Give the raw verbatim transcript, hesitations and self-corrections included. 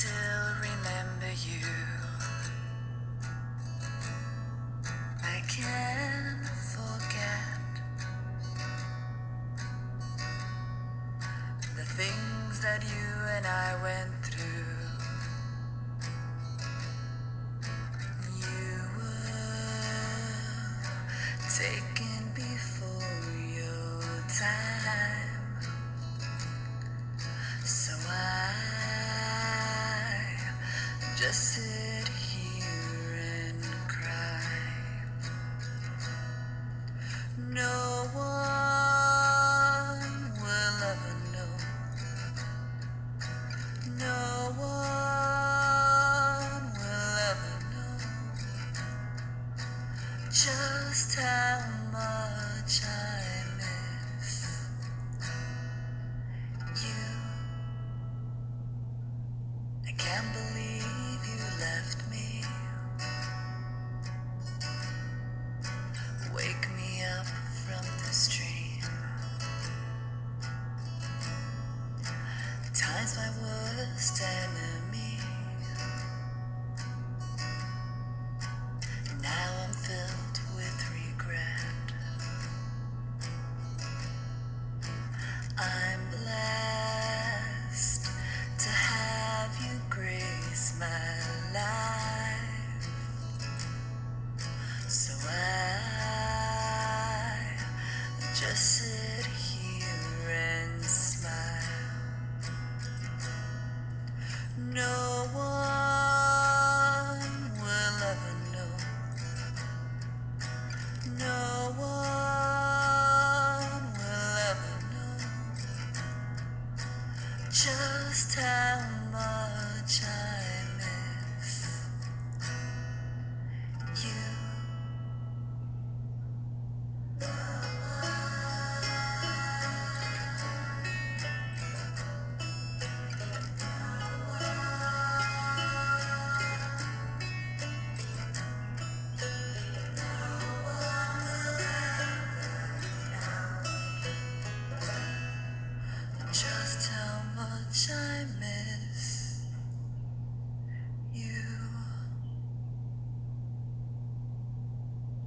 still remember you. I can't forget the things that you and I went through. You were taken before your time, so I just sit here and cry. No one will ever know. No one will ever know just how much I miss you. I can't believe you left me. Wake me up from this dream. Time's my worst enemy. Now I'm filled with regret. I'm blessed to have you grace my life, so I just